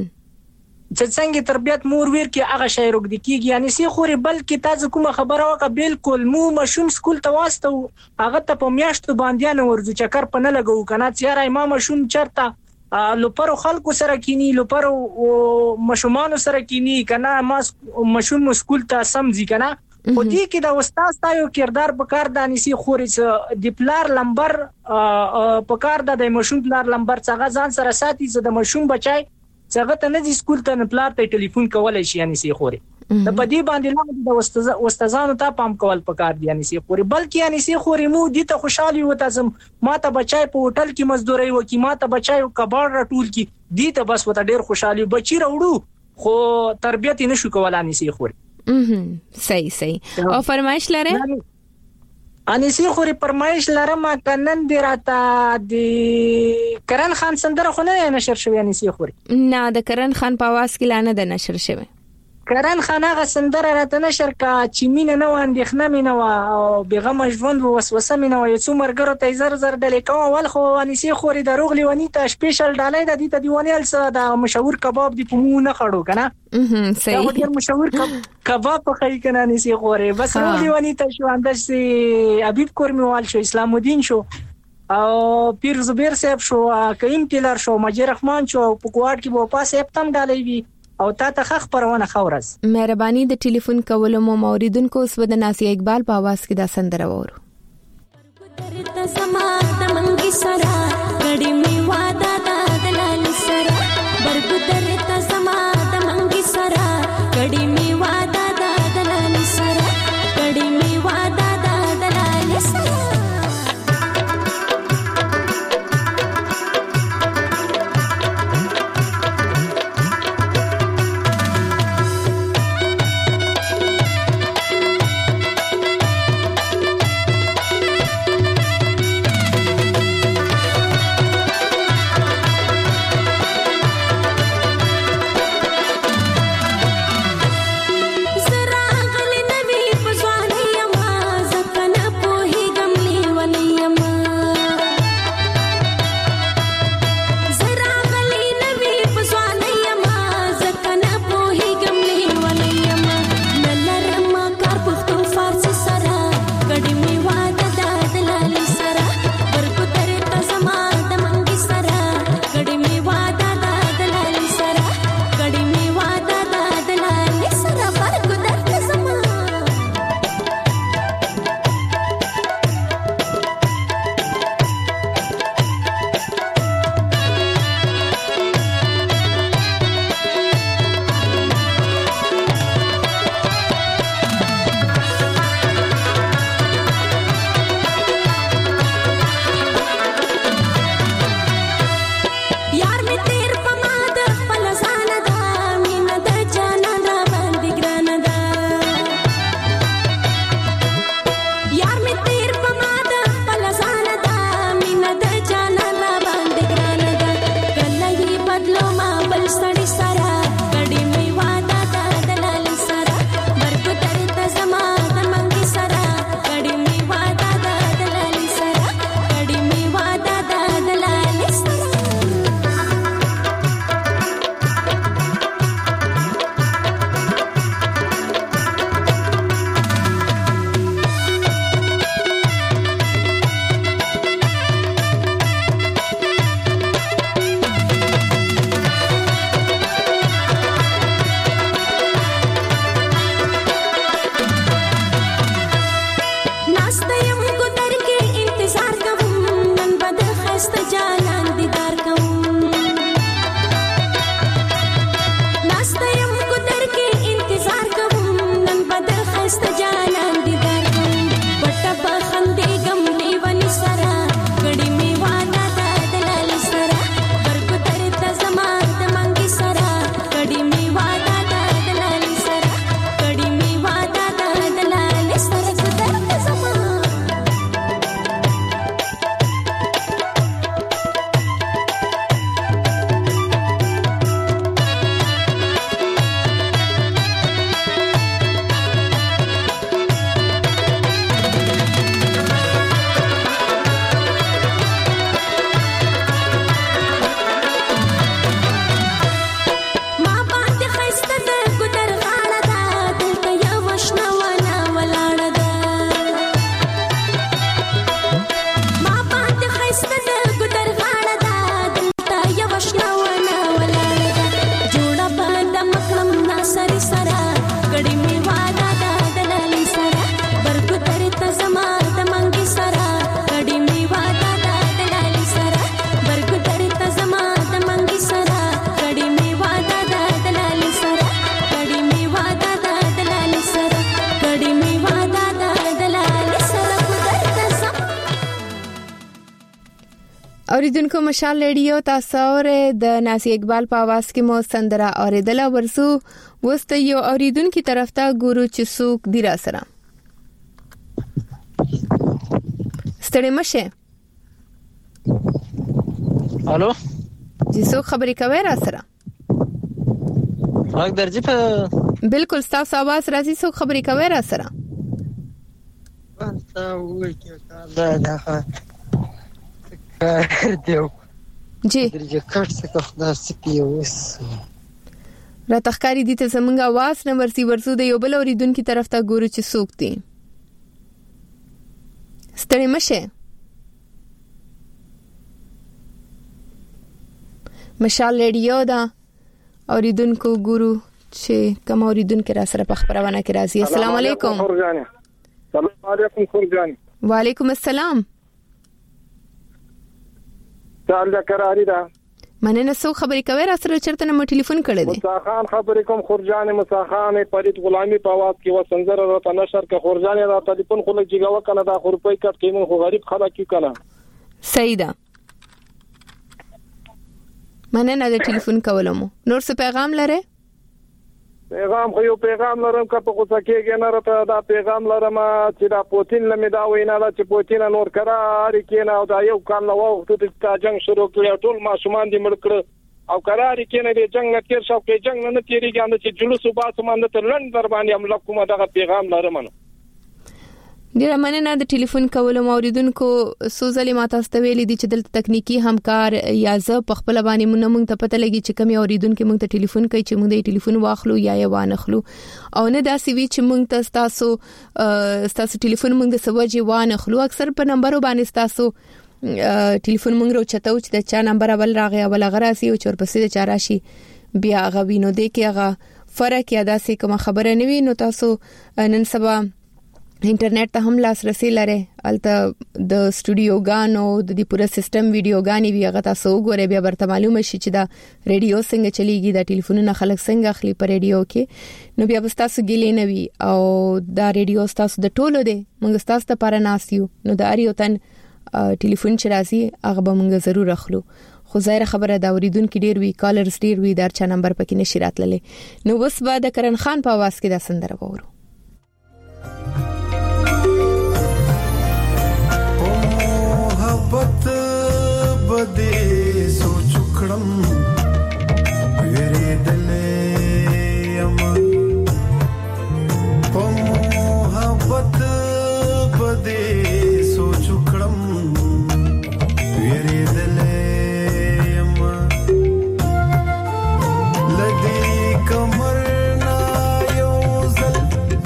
[SPEAKER 14] چې څنګه تربيت مور ور کې هغه شی روګ دي کیږي. یعنی سي خوري بلکې تاسو کومه خبره وکړه بالکل مو مشوم سکول ته واسطو هغه ته په میاشتو باندې نه ورځو چکر پنه لګو کنه چې راي ما مشوم چرته لوپرو خلکو سره کینی لوپرو مشومان سره کینی کنه ما مشوم سکول ته سمځي کنه. خو دې کې د استاد تایو کردار په کار د اني سي خوري د پلار لمبر په کار د مشوم پلار لمبر څنګه ځان سره ساتي چې د مشوم بچای څنګه ته نه سکول ته نه پلار ته ټلیفون کولای شي. اني سي خوري د بدی باندې لا د استادانو ته پام کول پکار دي. اني سي خوري بلکې اني سي خوري مو دي ته خوشالي وته زم ما ته بچای په هوټل کې مزدوري وکي، ما ته بچای کباړ راټول کی دي ته بس وته ډیر خوشالي بچی راوړو خو تربيت نشو کولای. اني سي خوري
[SPEAKER 1] صحیح صحیح. او فرمایش لره؟
[SPEAKER 14] اني سي خوري فرمایش لره ما کنن دی راته د کرن خان سندره خو نه نشر شوی. اني سي خوري
[SPEAKER 1] نه د کرن خان په आवाज کې لانه د نشر شوی.
[SPEAKER 14] کرن خان هغه سندره راته نشر کا چې مين نه و اندېخنه مين و او بغم ژوند وسوسه مين و یو څومره ګرو ته زر زر ډلې کوم. ول خو اني سي خوري د روغلی ونی ته سپیشل ډالۍ د دې ته دیوانیل سره د مشهور کباب دی په مو نه خړو کنه.
[SPEAKER 1] اها صحیح.
[SPEAKER 14] دا ډیر مشهور کباب په خی کنه. اني سي خوري بس روغلی ونی ته شو انداز حبیب کورمیوال شو، اسلام الدین شو او پیر زبیر صاحب شو، کریم ټیلر شو، مجید رحمان شو، په کوټ کې وو پاسه اپتم ډالۍ وی او تا ته خخ پرونه خورز.
[SPEAKER 1] مهرباني د ټلیفون کولو مو موریدونکو اوس ود ناسي اقبال په आवाज کې دا سندره وورو.
[SPEAKER 15] ترته سما د منګي سرا کډي می وادا د دلال سرا برګ ترته سما د منګي سرا کډي می وادا د دلال سرا नास्तयम को दर के इंतजार करूं नन बदल खस्ता जाना दीदार करूं नास्तयम को दर के इंतजार करूं नन बदल खस्ता जाना दीदार करूं बट्टा बखंदे गमने वाली सरा गड़ी में वादा दा दलाल सरा बरको तरता जमा दमंगी सरा गड़ी में वादा दा दलाल सरा गड़ी में वादा दा दलाल सरा तरता जमा ما بعد خسته ده ګدر غاړه ده دلته یو شنه ونه ولاړه ده ما بعد خسته ده ګدر غاړه ده دلته یو شنه ونه ولاړه ده جوړه به د مکرم ناصري سره ګړې مې واده ده دلالي سره برګو ترته زما د منګي سره ګړې مې واده ده دلالي سره برګو ترته زما د منګي سره ګړې مې واده ده دلالي سره ګړې مې واده ده دلالي سره ګړې مې واده ده دلالي سره ګدرته زما
[SPEAKER 2] اوریدونکو مشال ریډیو تاسو اوره د ناسی اقبال په आवाज کې مو سندره اوریدله ورسو وسته یو اوریدونکو طرف ته ګورو چې څوک دی را سره ستړي مشه
[SPEAKER 16] الو
[SPEAKER 2] جی څوک خبرې کوي را سره
[SPEAKER 16] راګ درځي په
[SPEAKER 2] بالکل تاسو आवाज راځي څوک خبرې کوي را سره
[SPEAKER 16] انت وای کې دا دا کار دیو
[SPEAKER 2] جی
[SPEAKER 16] درځه کټ څه خدا سپیوس
[SPEAKER 2] را تخکاری دي ته زمونږ आवाज نه ورسي ورسو د یو بل اوریدونکو طرف ته ګورو چې څوک دي ستړي مشه مشال ریډیو دا اوریدونکو ګورو چې کوم اوریدونکو را سره په خبرونه کې راځي السلام علیکم
[SPEAKER 12] السلام علیکم خورجان
[SPEAKER 2] وعلیکم السلام
[SPEAKER 12] تعال کراری دا
[SPEAKER 2] مننه سو خبرې کوي را سره چرته نو ټلیفون کړی دی
[SPEAKER 12] مصطفی خان خبرې کوم خورجان مصطفی خان فرید غلامی په आवाज کې و سنجر راته نشر کې خورجان را ټلیفون خو لږ جګه وکنه دا خو روپۍ کټ کې مون خو غریب خلک کی کنه
[SPEAKER 2] صحیح ده مننه د ټلیفون کولم نور څه پیغام لره
[SPEAKER 12] پیغام خو یو پیغام لرم که په غوسه کېږي نه راته دا پیغام لرم چې دا پوتین لمه دا وینا دا چې پوتین نور قرار کېنه او دا یو کال نو وخت ته جنگ شروع کړی ټول ماشومان دې مړ کړ او قرار کېنه دې جنگ نه تیر شو کې جنگ نه تیریږي اند چې جلوس وباسو باندې تر لند در باندې عمل کومه دا پیغام لرم نو
[SPEAKER 2] ډیره مننه د ټلیفون کولو اوریدونکو سوزلې ماته استویلې دي چې دلته تکنیکی همکار یا ز په خپل باندې مونږ مونږ ته پته لګي چې کوم اوریدونکو مونږ ته ټلیفون کوي چې مونږ د ټلیفون واخلو یا یې وانخلو او نه داسې وی چې مونږ ته تاسو تاسو ټلیفون مونږ د سوجي وانخلو اکثر په نمبر باندې تاسو ټلیفون مونږ راوچتو چې د چا نمبر اول راغی اول غراسي او چورپسې د چاراشي بیا غوینو دې کې هغه فرق یا داسې کوم خبره نه وي نو تاسو نن سبا انټرنیټ ته هم لاسرسي لري الته د سټوډیو غانو د دې پوره سیستم ویډیو غاني وی هغه تاسو وګورئ بیا ورته معلومه شي چې دا ریډیو څنګه چلیږي دا ټلیفونونه خلک څنګه اخلي په ریډیو کې نو بیا تاسو ګیلې نه وی او دا ریډیو تاسو د ټولو دی موږ تاسو ته پاره ناسیو نو دا اړیو تن ټلیفون چې راځي هغه به موږ ضرور اخلو خو ظاهر خبره دا اوریدونکو ډیر وی کالرز ډیر وی درچا نمبر پکې نشی راتللې نو بس بعد کرن خان په आवाज کې دا سندره وورو
[SPEAKER 17] محبت بده سوچ کړم ویری دلې یم په محبت بده سوچ کړم ویری دلې یم لدی کمر نا یو زل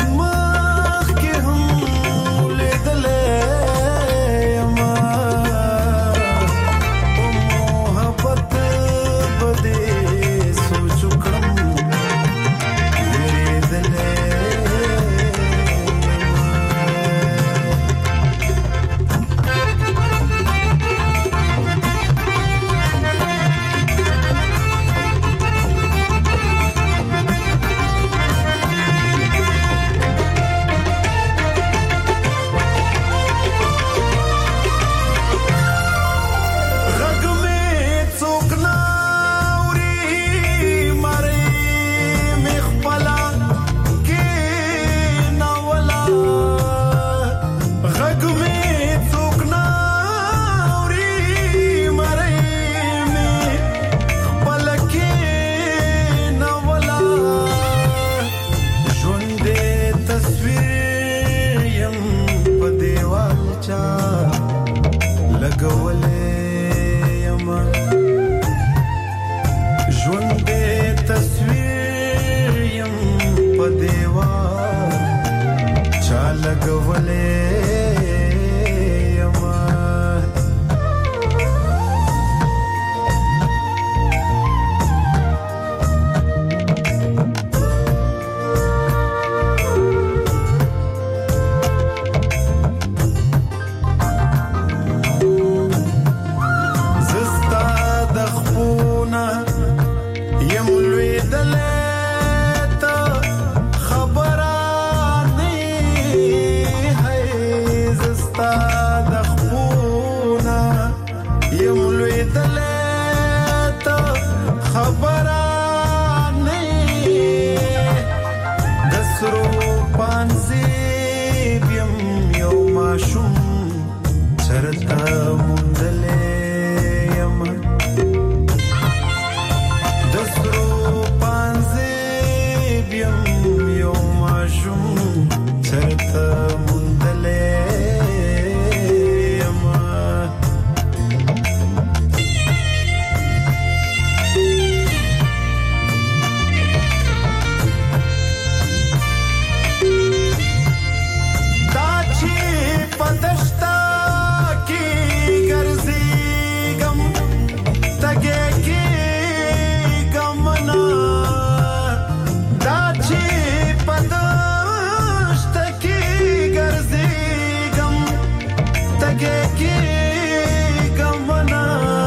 [SPEAKER 17] لګې کې ګمنا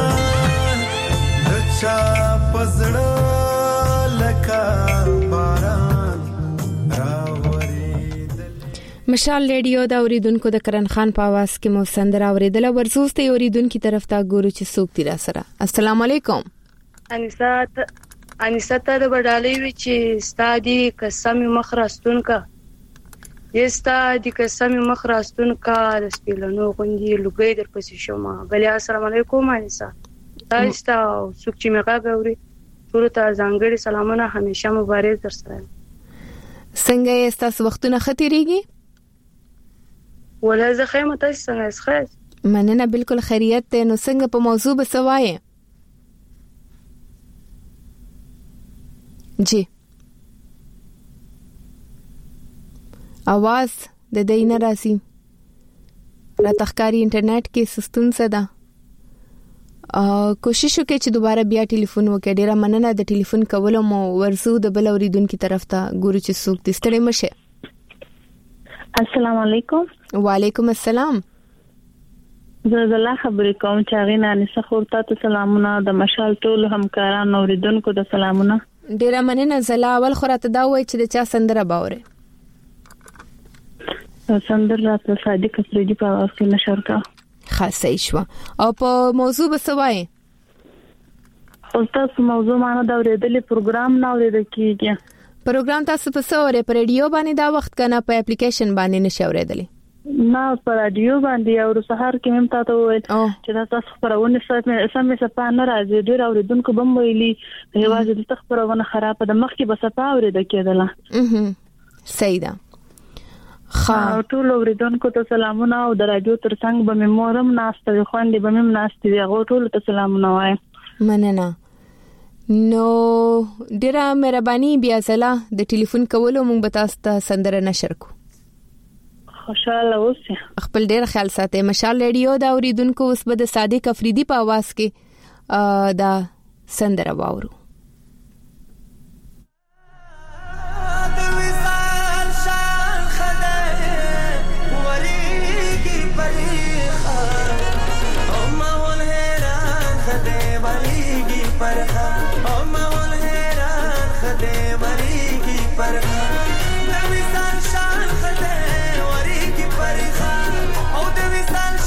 [SPEAKER 17] دچا پزړه لکه باران راوري.
[SPEAKER 2] مشال ریډیو دا اوریدونکو د کرن خان په आवाज کې مو سندره اوریدله. ورزوسته اوریدونکو طرف ته ګورو چې څوک تیر سره. السلام علیکم.
[SPEAKER 18] انیسات انیسات د بډالې وی چې ستادي قسم مخراستون کا یستا د قسم مخراستون کا د سپیلنو غوندي لګي در پسې شوما. بلې السلام علیکم انیسا تاسو ته څوک چې میغه غوري ټول ته ځانګړي سلامونه همیشه مبارک در سره.
[SPEAKER 2] څنګه یې تاسو وختونه ختیریږي؟
[SPEAKER 18] ولا زه خیمه تاسو څنګه ښه؟
[SPEAKER 2] مننه بالکل خیریت ته. نو څنګه په موضوع بسوایې؟ جی आवाज د دې نه راځي. را تخکاری انټرنیټ کې سستون صدا. کوشش وکړئ چې دوباره بیا ټلیفون وکړئ. ډیره مننه د ټلیفون کولو مو. ورزو د بل اوریدونکو طرف ته ګورو چې څوک دې ستړي مشه.
[SPEAKER 19] السلام علیکم.
[SPEAKER 2] وعلیکم السلام.
[SPEAKER 19] زه زلا خبرې کوم چې غینا نشه خورته ته سلامونه د مشال ټول همکارانو اوریدونکو د سلامونه.
[SPEAKER 2] ډیره مننه زلا. اول خراته دا وای چې د چا سندره باوره
[SPEAKER 19] سندر راته صادق افریدي په اواز کې نشر کا
[SPEAKER 2] خاصه شو. او په موضوع بسوای
[SPEAKER 19] او تاسو موضوع مانه دا ورېدلې پروګرام نه ورېد کیږي.
[SPEAKER 2] پروګرام تاسو په سوره پر ریډیو باندې دا وخت کنه په اپلیکیشن باندې نشو ورېدلې؟
[SPEAKER 19] نه په رادیو باندې او سحر کې هم تاسو وایي چې تاسو خبرونه سمې سمې صفه نه راځي. ډیر اوریدونکو بم ویلي هواز د خبرونه خراب د مخ کې بس صفه اورید کېدله.
[SPEAKER 2] اها صحیح ده.
[SPEAKER 19] خا ټول اوریدونکو ته سلامونه او د رادیو ترڅنګ به ممورم ناشته خوندې به مم ناشته دی. غو ټول ته سلامونه وایم.
[SPEAKER 2] مننه. نو ډیره مهرباني بیا زلا د ټلیفون کولو مونږ به تاسو ته سندره نشر کو.
[SPEAKER 19] خوشاله اوسه.
[SPEAKER 2] خپل ډیر خیال ساتئ. مشال ریډیو دا اوریدونکو اوس به د صادق افریدي په आवाज کې دا سندره واورو.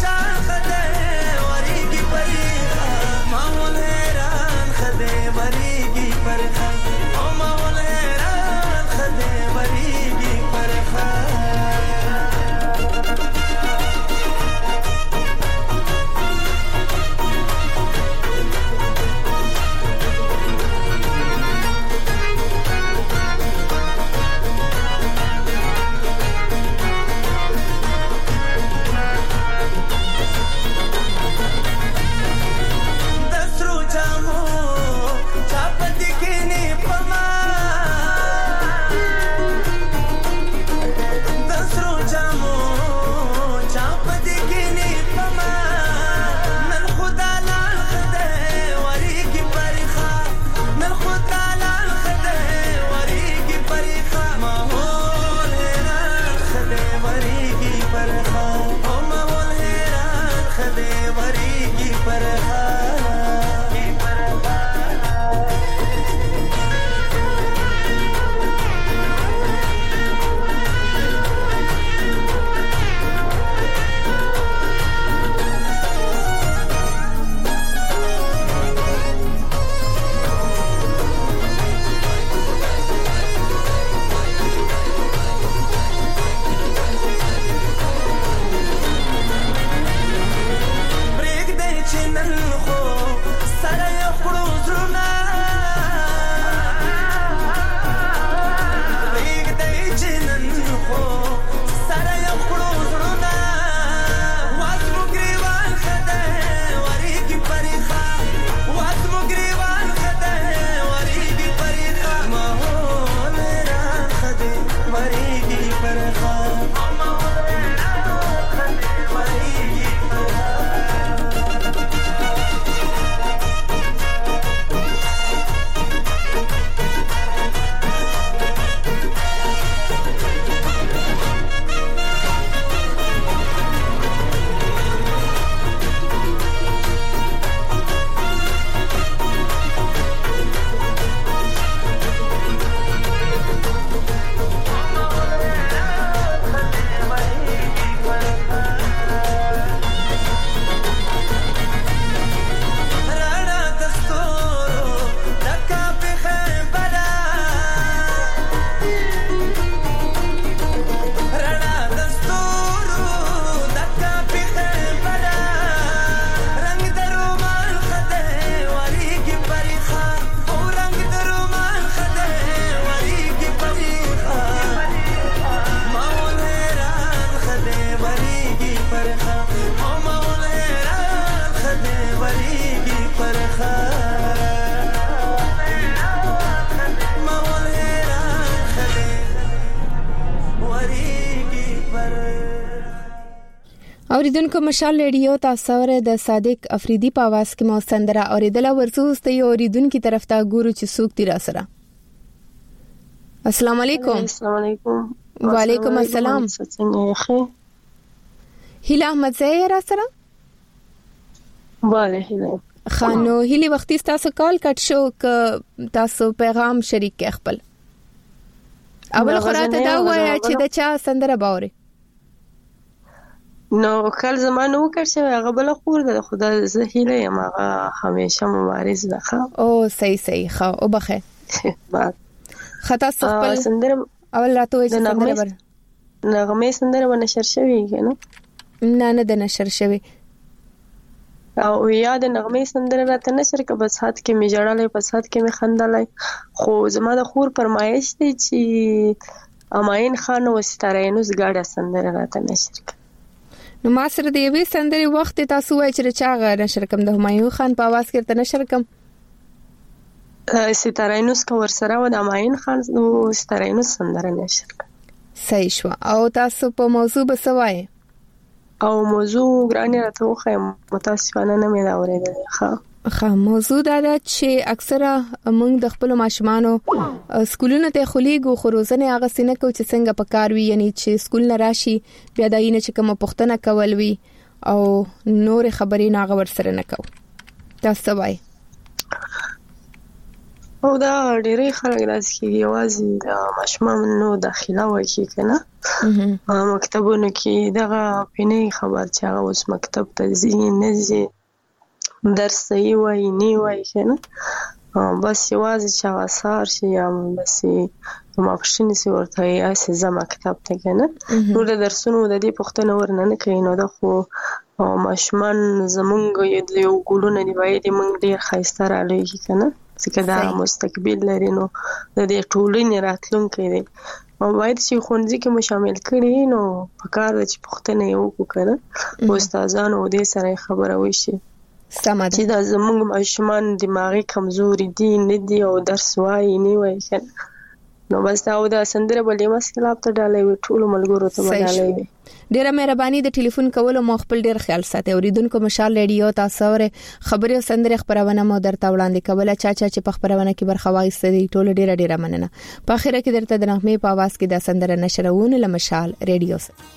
[SPEAKER 20] Maul heran khade wari
[SPEAKER 2] اوریدونکو مشال ریډیو تاسو سره د صادق افریدي په आवाज کې مو سندره اوریدل ورسوس ته اوریدونکو طرف ته ګورو چې څوک دی را سره. السلام علیکم.
[SPEAKER 20] السلام علیکم.
[SPEAKER 2] وعلیکم السلام. هیله احمد زاهر را سره.
[SPEAKER 20] bale هیله.
[SPEAKER 2] خانو هیله وختي تاسو کال کټ شو ک تاسو پیغام شریک کې خپل. اول خراته دا وایي چې د چا سندره باوري.
[SPEAKER 20] نو کل زمانه وکړ چې هغه بل خور ده خدا زه هیله یم هغه همیشه مبارز ده.
[SPEAKER 2] او صحیح صحیح خو او بخه خطا خپل
[SPEAKER 20] سندره
[SPEAKER 2] اول راته وایي سندره بر
[SPEAKER 20] نغمه سندره و نشر شوی کنه
[SPEAKER 2] نه نه د نشر شوی
[SPEAKER 20] او یاد نغمه سندره راته نشر ک بس هات کې می جړلې بس هات کې می خندلای خو زما د خور پرمایش دی چې اماین خان و ستارینوس ګاډه سندره راته نشر ک.
[SPEAKER 2] نو ما سره د یوې سندرې وخت تاسو وایي چې چا غا نشر کوم د همایون خان په आवाज کې ته نشر کوم
[SPEAKER 20] ستارینوس کو ورسره و د همایون خان او ستارینوس سندره نشر کوم.
[SPEAKER 2] صحیح شو. او تاسو په موضوع بسوای
[SPEAKER 20] او موضوع ګرانه راته وخه متاسفانه نه مې دا اورېدل. ښه
[SPEAKER 2] ښه موضوع دا ده چې اکثره موږ د خپل ماشومانو سکولونو ته خلیګو خروزنه هغه سینه کو چې څنګه پکار وي یعنی چې سکول نه راشي بیا داینه چې کوم پښتنه کول وي او نور خبرې نه غور سره نه کو. تاسو وایي
[SPEAKER 20] او دا ډېرې خلک راځي یوازې د ماشومانو داخله وکړي کنه مکتبونو کې دغه پینې خبر چې هغه اوس مکتب ته ځي نه ځي درس صحیح وای نه وای کنه بس یوازې چې واسار شي یا بس ما پښینې سي ورته یا سزا مکتب ته کنه نو د درسونو د دې پښتنه ورنه نه کوي نو د خو ماشومان زمونږ یو ګولونه دی وای دی مونږ ډیر خایسته را لوي کنه ځکه دا مستقبل لري نو د دې ټولنې راتلونکي دی او باید چې خونځي کې مو شامل کړي نو پکار د چې پښتنه یو کو کنه استادانو دې سره خبره وشي
[SPEAKER 2] سمه
[SPEAKER 20] چې دا زمونږ ماشومان دماغي کمزوري دي نه دي او درس وایي نه وایي کنه نو بس دا او دا سندره بلې مسلاب ته ډالې ټول ملګرو ته ډالې.
[SPEAKER 2] ډیره مهرباني د ټلیفون کولو مو خپل ډیر خیال ساتي. اوریدونکو مشال ریډیو تاسو ور خبري او سندره خبرونه مو درته وړاندې کوله چا چا چې په خبرونه کې برخه واغسته دي ټول ډیره ډیره مننه. په اخر کې درته د نغمه په आवाज کې د سندره نشرونه له مشال ریډیو سره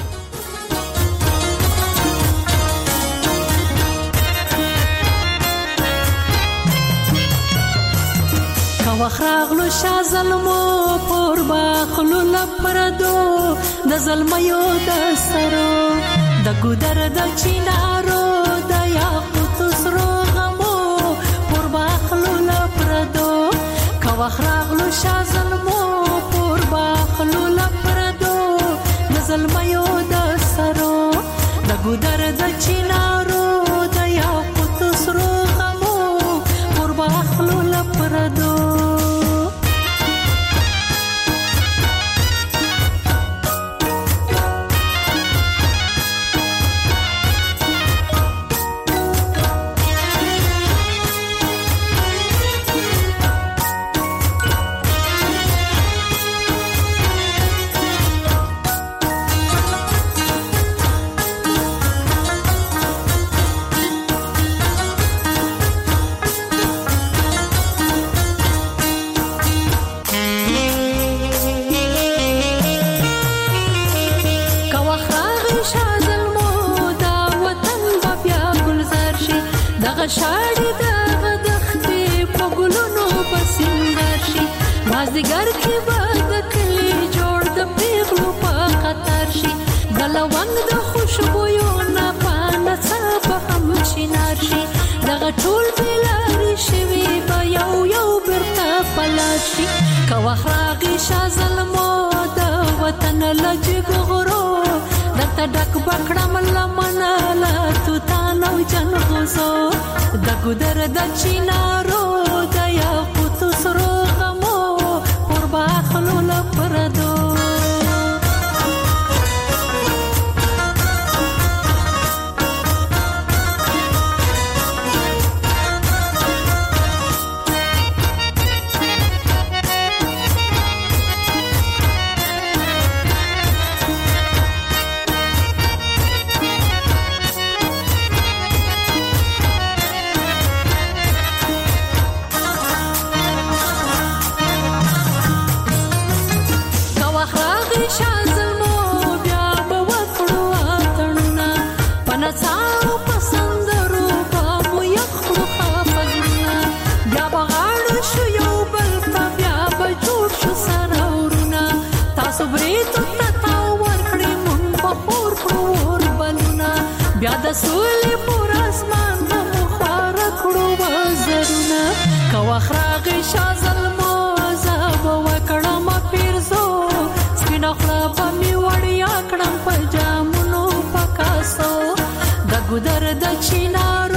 [SPEAKER 21] وخراغلو شا ظلمو پور باخلو لپردو د ظلمیو د سرو د ګودر د چینارو د یاقوت سرو غمو پور باخلو لپردو کا وخراغلو شا ظلمو پور باخلو لپردو د ظلمیو د سرو د ګودر د چینارو د یاقوت سرو غمو پور باخلو لپردو شاړي د غدختې په ګلونو پسندر شي مازدیګر کې به د کلی جوړ د پیغلو په قطار شي د لونګ د خوشبویو نه پانه څه په هم شینار شي دغه ټول بلاري شوي به یو یو برته پلار شي که وخراغي شا ظلمو د وطن لجګ غرو درته ډک بکړم لمنه لا توتان او جنغوزو د ګودر د چینارو د یاقوت سرو غمو پر باخلو لپردو نڅاو پسندرو په مو یخړو خافزونه بیا بغاړ شو یو بل ته بیا به جوړ شو سرورونه تاسو بریتو ته ورکړې مونږ په خور خور بلونه بیا د سولې پر اسمان د مخار کړو وزرونه کو اخراغ شازل موزه وکړم پیرزو سپینه خړه په می وړیا کړم په جامونو پکاسو د ګودر د چینار